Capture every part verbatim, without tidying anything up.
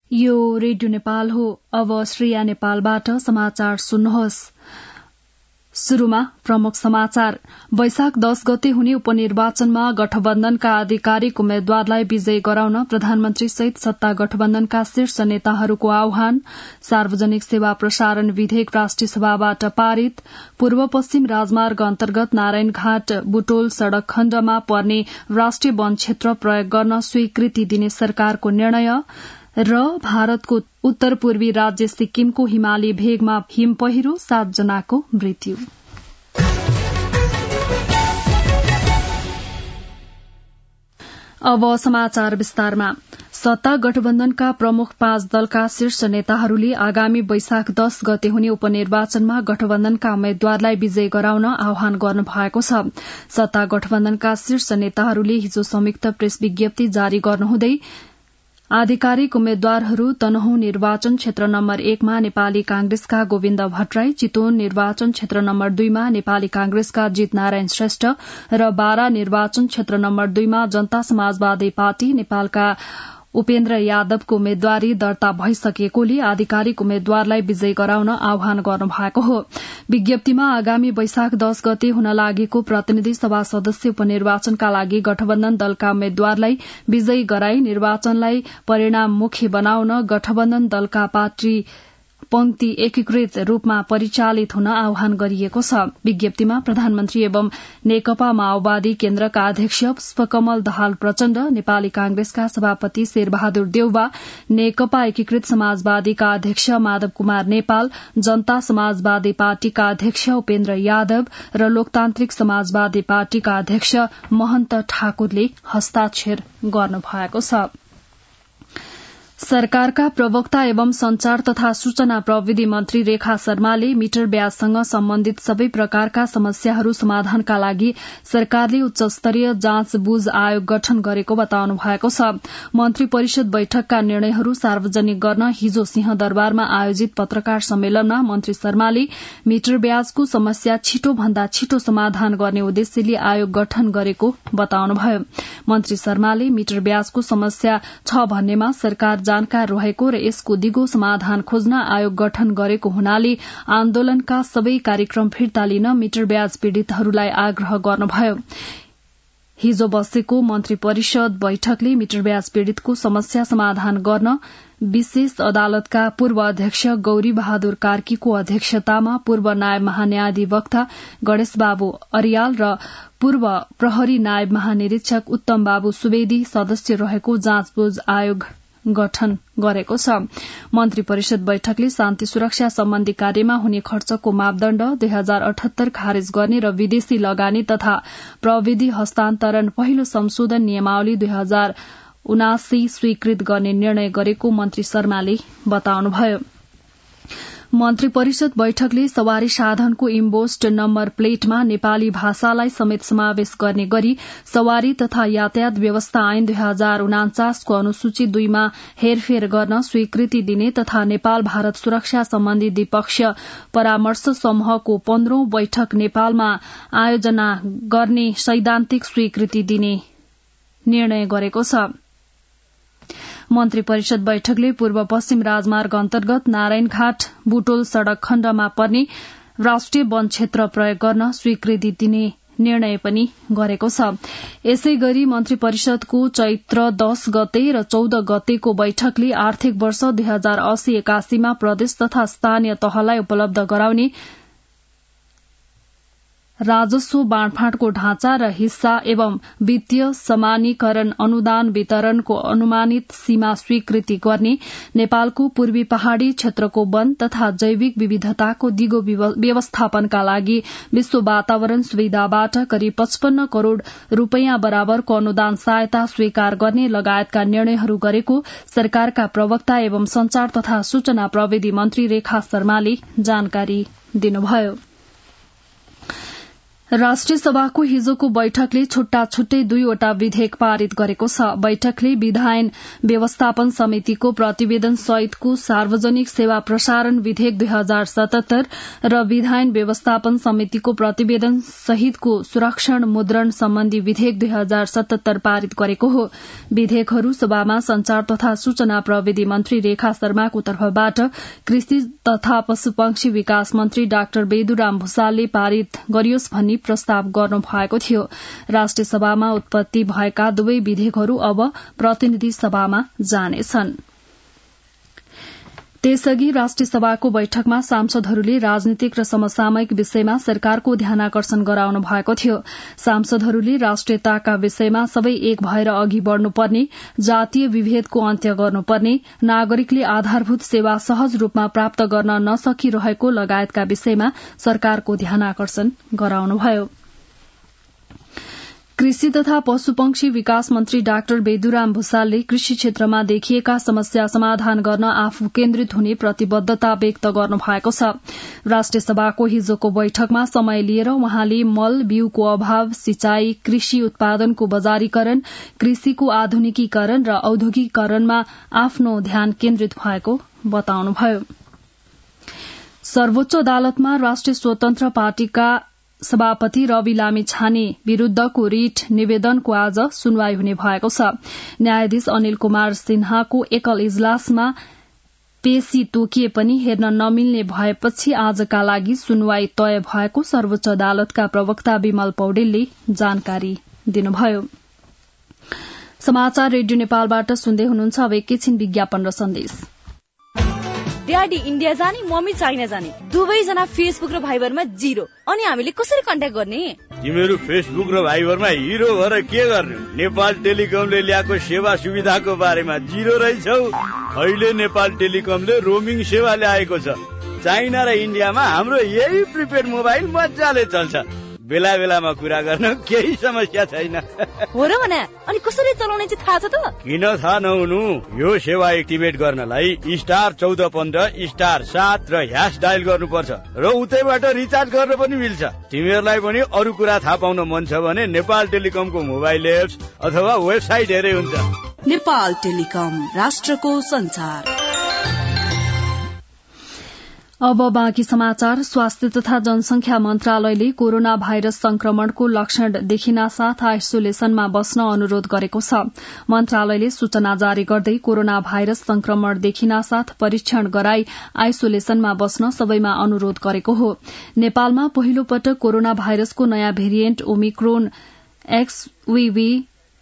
यो रेडियो नेपाल हो। अब श्रेया नेपालबाट समाचार सुन्नुहोस्। शुरूमा प्रमुख समाचार। वैशाख दश गते हुने उपनिर्वाचनमा गठबन्धनका आधिकारिक उम्मेद्वारलाई विजयी गराउन प्रधानमन्त्री सहित सत्ता गठबन्धनका शीर्ष नेताहरूको आह्वान। सार्वजनिक सेवा प्रसारण विधेयक राष्ट्रिय सभाबाट पारित। पूर्व पश्चिम राजमार्ग अन्तर्गत नारायणघाट बुटोल सड़क खण्डमा पर्ने राष्ट्रिय वन क्षेत्र प्रयोग गर्न स्वीकृति दिने सरकारको निर्णय र भारतको उत्तर पूर्वी राज्य सिक्किमको हिमाली भेगमा हिम पहिरो, सात जनाको मृत्यु। अब समाचार विस्तारमा। सत्ता गठबन्धनका प्रमुख पाँच दलका शीर्ष नेताहरूले आगामी वैशाख दश गते हुने उपनिर्वाचनमा गठबन्धनका उम्मेद्वारलाई विजयी गराउन आह्वान गर्नु भएको छ। सत्ता गठबन्धनका शीर्ष नेताहरूले हिजो संयुक्त प्रेस विज्ञप्ति जारी गर्नुहुँदै आधिकारिक उम्मेद्वारहरू तनहुँ निर्वाचन क्षेत्र नम्बर एकमा नेपाली कांग्रेसका गोविन्द भट्टराई, चितवन निर्वाचन क्षेत्र नम्बर दुईमा नेपाली कांग्रेसका जित नारायण श्रेष्ठ र बारा निर्वाचन क्षेत्र नम्बर दुईमा जनता समाजवादी पार्टी नेपालका उपेन्द्र यादवको उम्मेद्वारी दर्ता भइसकेकोले आधिकारिक उम्मेद्वारलाई विजयी गराउन आह्वान गर्नु भएको हो। विज्ञप्तिमा आगामी वैशाख दश गते हुन लागेको प्रतिनिधि सभा सदस्य उपनिर्वाचनका लागि गठबन्धन दलका उम्मेद्वारलाई विजयी गराई निर्वाचनलाई परिणाममुखी बनाउन गठबन्धन दलका पार्टी पंक्ति एकीकृत रूपमा परिचालित हुन आह्वान गरिएको छ। विज्ञप्तिमा प्रधानमन्त्री एवं नेकपा माओवादी केन्द्रका अध्यक्ष पुष्पकमल दाहाल प्रचण्ड, नेपाली कांग्रेसका सभापति शेरबहादुर देउवा, नेकपा एकीकृत समाजवादीका अध्यक्ष माधव कुमार नेपाल, जनता समाजवादी पार्टीका अध्यक्ष उपेन्द्र यादव र लोकतान्त्रिक समाजवादी पार्टीका अध्यक्ष महन्त ठाकुरले हस्ताक्षर गर्नुभएको छ। सरकारका प्रवक्ता एवं संचार तथा सूचना प्रविधि मन्त्री रेखा शर्माले मिटर ब्याजसँग सम्बन्धित सबै प्रकारका समस्याहरू समाधानका लागि सरकारले उच्च स्तरीय जाँचबुझ आयोग गठन गरेको बताउनु भएको छ। मन्त्री परिषद बैठकका निर्णयहरू सार्वजनिक गर्न हिजो सिंहदरबारमा आयोजित पत्रकार सम्मेलनमा मन्त्री शर्माले मिटर ब्याजको समस्या छिटो भन्दा छिटो समाधान गर्ने उद्देश्यले आयोग गठन गरेको बताउनुभयो। मन्त्री शर्माले मिटर ब्याजको समस्या छ भन्नेमा सरकार जानकार रहेको र यसको दिगो समाधान खोज्न आयोग गठन गरेको हुनाले आन्दोलनका सबै कार्यक्रम फिर्ता लिन मिटर ब्याज पीड़ितहरूलाई आग्रह गर्नुभयो। हिजो बसेको मन्त्री परिषद बैठकले मिटर ब्याज पीड़ितको समस्या समाधान गर्न विशेष अदालतका पूर्व अध्यक्ष गौरी बहादुर कार्कीको अध्यक्षतामा पूर्व नायब महान्यायाधिवक्ता गणेश बाबु अरियाल र पूर्व प्रहरी नायब महानिरीक्षक उत्तम बाबु सुवेदी सदस्य रहेको जाँचबुझ आयोग गठन गरेको छ। मन्त्री परिषद बैठकले शान्ति सुरक्षा सम्बन्धी कार्यमा हुने खर्चको मापदण्ड दुई हजार अठहत्तर खारेज गर्ने र विदेशी लगानी तथा प्रविधि हस्तान्तरण पहिलो संशोधन नियमावली दुई हजार उनासी स्वीकृत गर्ने निर्णय गरेको मन्त्री शर्माले बताउनुभयो। मन्त्री परिषद बैठकले सवारी साधनको इम्बोस्ड नम्बर प्लेटमा नेपाली भाषालाई समेत समावेश गर्ने गरी सवारी तथा यातायात व्यवस्था ऐन दुई हजार उनाचासको अनुसूची दुईमा हेरफेर गर्न स्वीकृति दिने तथा नेपाल भारत सुरक्षा सम्बन्धी द्विपक्षीय परामर्श समूहको पन्ध्रौं बैठक नेपालमा आयोजना गर्ने सैद्धान्तिक स्वीकृति दिने निर्णय गरेको छ। मन्त्री परिषद बैठकले पूर्व पश्चिम राजमार्ग अन्तर्गत नारायणघाट बुटोल सड़क खण्डमा पर्ने राष्ट्रिय वन क्षेत्र प्रयोग गर्न स्वीकृति दिने निर्णय पनि गरेको छ। यसै गरी मन्त्री परिषदको चैत्र दश गते र चौध गतेको बैठकले आर्थिक वर्ष दुई हजार अस्सी एकासीमा प्रदेश तथा स्थानीय तहलाई उपलब्ध गराउने राजस्व बाँडफाँडको ढाँचा र हिस्सा एवं वित्तीय समानीकरण अनुदान वितरणको अनुमानित सीमा स्वीकृति गर्ने, नेपालको पूर्वी पहाड़ी क्षेत्रको वन तथा जैविक विविधताको दिगो व्यवस्थापनका लागि विश्व वातावरण सुविधाबाट करिब पचपन्न करोड़ रूपियाँ बराबरको अनुदान सहायता स्वीकार गर्ने लगायतका निर्णयहरू गरेको सरकारका प्रवक्ता एवं संचार तथा सूचना प्रविधि मन्त्री रेखा शर्माले जानकारी दिनुभयो। राष्ट्रिय सभाको हिजोको बैठकले छुट्टा छुट्टै दुईवटा विधेयक पारित गरेको छ। बैठकले विधायन व्यवस्थापन समितिको प्रतिवेदन सहितको सार्वजनिक सेवा प्रसारण विधेयक दुई हजार सतहत्तर र विधायन व्यवस्थापन समितिको प्रतिवेदन सहितको सुरक्षण मुद्रण सम्बन्धी विधेयक दुई हजार सतहत्तर पारित गरेको हो। विधेयकहरू सभामा संचार तथा सूचना प्रविधि मन्त्री रेखा शर्माको तर्फबाट कृषि तथा पशुपक्षी विकास मन्त्री डाक्टर बेदुराम भूषालले पारित गरियोस् भन्ने प्रस्ताव गर्नु भएको थियो। राष्ट्रिय सभामा उत्पत्ति भएका दुवै विधेयकहरू अब प्रतिनिधि सभामा जानेछन्। त्यसअघि राष्ट्रिय सभाको बैठकमा सांसदहरूले राजनीतिक र समसामयिक विषयमा सरकारको ध्यानाकर्षण गराउनु भएको थियो। सांसदहरूले राष्ट्रियताका विषयमा सबै एक भएर अघि बढ़नुपर्ने, जातीय विभेदको अन्त्य गर्नुपर्ने, नागरिकले आधारभूत सेवा सहज रूपमा प्राप्त गर्न नसकिरहेको लगायतका विषयमा सरकारको ध्यानाकर्षण गराउनुभयो। कृषि तथा पशुपक्षी विकास मन्त्री डाक्टर बेदुराम भूषालले कृषि क्षेत्रमा देखिएका समस्या समाधान गर्न आफू केन्द्रित हुने प्रतिबद्धता व्यक्त गर्नु भएको छ। राष्ट्रिय सभाको हिजोको बैठकमा समय लिएर उहाँले मल बिउको अभाव, सिंचाई, कृषि उत्पादनको बजारीकरण, कृषिको आधुनिकीकरण र औद्योगिकीकरणमा आफ्नो ध्यान केन्द्रित भएको बताउनुभयो। सर्वोच्च अदालतमा राष्ट्रिय स्वतन्त्र पार्टीका सभापति रवि लामिछाने विरूद्धको रिट निवेदनको आज सुनवाई हुने भएको छ। न्यायाधीश अनिल कुमार सिन्हाको एकल इजलासमा पेशी तोकिए पनि हेर्न नमिल्ने भएपछि आजका लागि सुनवाई तय भएको सर्वोच्च अदालतका प्रवक्ता विमल पौडेलले जानकारी दिनुभयो। समाचार रेडियो नेपालबाट सुन्दै हुनुहुन्छ। अब एकैछिन विज्ञापन र सन्देश। ड्याडी इन्डिया जाने, मम्मी चाइना जाने, दुवैजना फेसबुक र भाइबरमा जिरो। अनि हामीले कसरी कन्ट्याक्ट गर्ने? तिमीहरू फेसबुक र भाइबरमा हिरो भएर के गर्ने? नेपाल टेलिकमले ल्याएको सेवा सुविधाको बारेमा जिरो रहेछौ। अहिले नेपाल टेलिकमले रोमिङ सेवा ल्याएको छ। चाइना र इन्डियामा हाम्रो यही प्रिपेड मोबाइल मजाले चल्छ। बेला बेलामा कुरा गर्न केही समस्या छैन। हो र भने अनि कसरी चलाउने चाहिँ थाहा छ त? किन थाहा नहुनु? यो सेवा एक्टिभेट गर्नलाई स्टार चौध पन्ध्र स्टार सात र ह्यास डायल गर्नुपर्छ र उतैबाट रिचार्ज गर्न पनि मिल्छ। तिमीहरूलाई पनि अरू कुरा थाहा पाउन मन छ भने नेपाल टेलिकमको मोबाइल एप्स अथवा वेबसाइट हेरे हुन्छ। नेपाल टेलिकम, राष्ट्रको संचार। अब बाँकी समाचार। स्वास्थ्य तथा जनसंख्या मन्त्रालयले कोरोना भाइरस संक्रमणको लक्षण देखिना साथ आइसोलेसनमा बस्न अनुरोध गरेको छ। मन्त्रालयले सूचना जारी गर्दै कोरोना भाइरस संक्रमण देखिना साथ परीक्षण गराई आइसोलेसनमा बस्न सबैमा अनुरोध गरेको हो। नेपालमा पहिलो पटक कोरोना भाइरसको नयाँ भेरिएन्ट ओमिक्रोन एक्सवीवी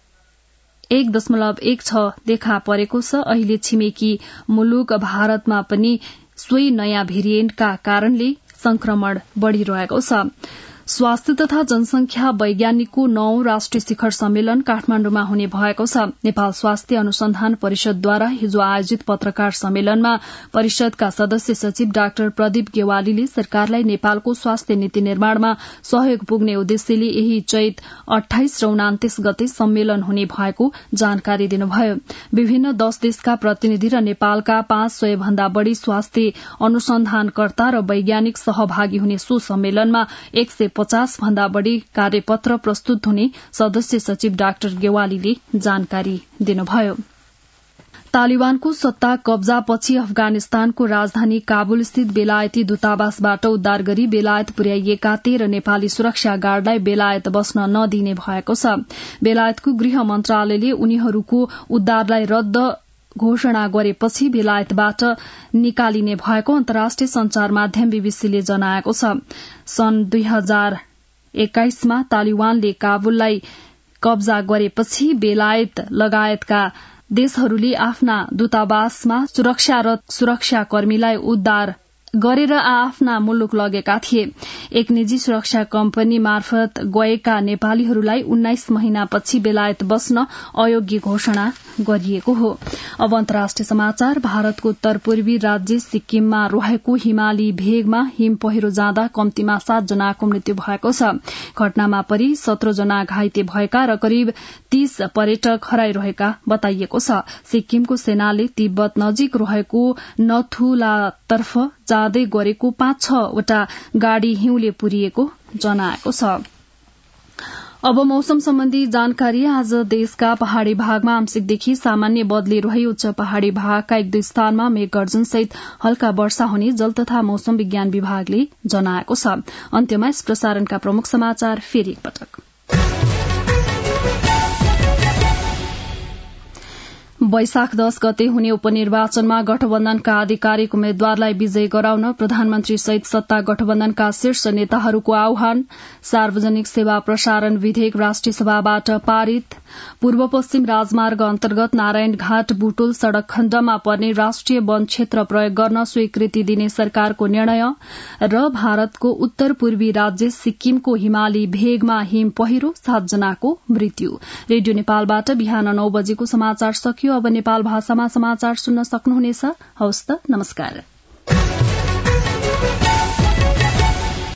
एक दशमलव एक छ देखा परेको छ। अहिले छिमेकी मुलुक भारतमा पनि सोही नयाँ भेरिएन्टका कारणले संक्रमण बढ़िरहेको छ। स्वास्थ्य तथा जनसंख्या वैज्ञानिकको नौ राष्ट्रिय शिखर सम्मेलन काठमाण्डुमा हुने भएको छ। नेपाल स्वास्थ्य अनुसन्धान परिषदद्वारा हिजो आयोजित पत्रकार सम्मेलनमा परिषदका सदस्य सचिव डाक्टर प्रदीप गेवालीले सरकारलाई नेपालको स्वास्थ्य नीति निर्माणमा सहयोग पुग्ने उद्देश्यले यही चैत अठाइस र उनान्तीस गते सम्मेलन हुने भएको जानकारी दिनुभयो। विभिन्न दश देशका प्रतिनिधि र नेपालका पाँच सय भन्दा बढ़ी स्वास्थ्य अनुसन्धानकर्ता र वैज्ञानिक सहभागी हुने सो सम्मेलनमा एक सय पचास भन्दा बढ़ी कार्यपत्र प्रस्तुत हुने सदस्य सचिव डाक्टर गेवालीले जानकारी दिनुभयो। तालिबानको सत्ता कब्जापछि अफगानिस्तानको राजधानी काबुल स्थित बेलायती दूतावासबाट उद्धार गरी बेलायत पुर्याइएका तेह्र नेपाली सुरक्षा गार्डलाई बेलायत बस्न नदिने भएको छ। बेलायतको गृह मन्त्रालयले उनीहरूको उद्धारलाई रद्द घोषणा गरेपछि बेलायतबाट निकालिने भएको अन्तर्राष्ट्रिय संचार माध्यम बीबीसीले जनाएको छ। सन् दुई हजार एक्काइसमा तालिबानले काबुललाई कब्जा गरेपछि बेलायत लगायतका देशहरूले आफ्ना दूतावासमा सुरक्षारत सुरक्षाकर्मीलाई उद्धार गरेर आफ्ना मुलुक लगेका थिए। एक निजी सुरक्षा कम्पनी मार्फत गएका नेपालीहरूलाई उन्नाइस महिनापछि बेलायत बस्न अयोग्य घोषणा गरिएको हो। अब अन्तर्राष्ट्रिय समाचार। भारतको उत्तर पूर्वी राज्य सिक्किममा रहेको हिमाली भेगमा हिम पहिरो जाँदा कम्तीमा सात जनाको मृत्यु भएको छ। घटनामा परि सत्र जना घाइते भएका र करिब तीस पर्यटक हराइरहेका बताइएको छ। सिक्किमको सेनाले तिब्बत नजिक रहेको नथुलातर्फ जाँदै गरेको पाँच छवटा गाड़ी हिउँले पुरिएको जनाएको छ। अब मौसम सम्बन्धी जानकारी। आज देशका पहाड़ी भागमा आंशिकदेखि सामान्य बदली रही उच्च पहाड़ी भागका एक दुई स्थानमा मेघगर्जन सहित हल्का वर्षा हुने जल तथा मौसम विज्ञान विभागले जनाएको छ। अन्त्यमा यस प्रसारणका प्रमुख समाचार फेरि एकपटक। वैशाख दश गते हुने उपनिर्वाचनमा गठबन्धनका आधिकारिक उम्मेद्वारलाई विजयी गराउन प्रधानमन्त्री सहित सत्ता गठबन्धनका शीर्ष नेताहरूको आह्वान। सार्वजनिक सेवा प्रसारण विधेयक राष्ट्रिय सभाबाट पारित। पूर्व पश्चिम राजमार्ग अन्तर्गत नारायणघाट बुटोल सड़क खण्डमा पर्ने राष्ट्रिय वन क्षेत्र प्रयोग गर्न स्वीकृति दिने सरकारको निर्णय। र भारतको उत्तर पूर्वी राज्य सिक्किमको हिमाली भेगमा हिम पहिरो, सातजनाको मृत्यु। रेडियो नेपालबाट बिहान नौ बजेको समाचार सकियो। अब नेपाल भाषामा समाचार सुन्न सक्नुहुनेछ। हवस् त, नमस्कार।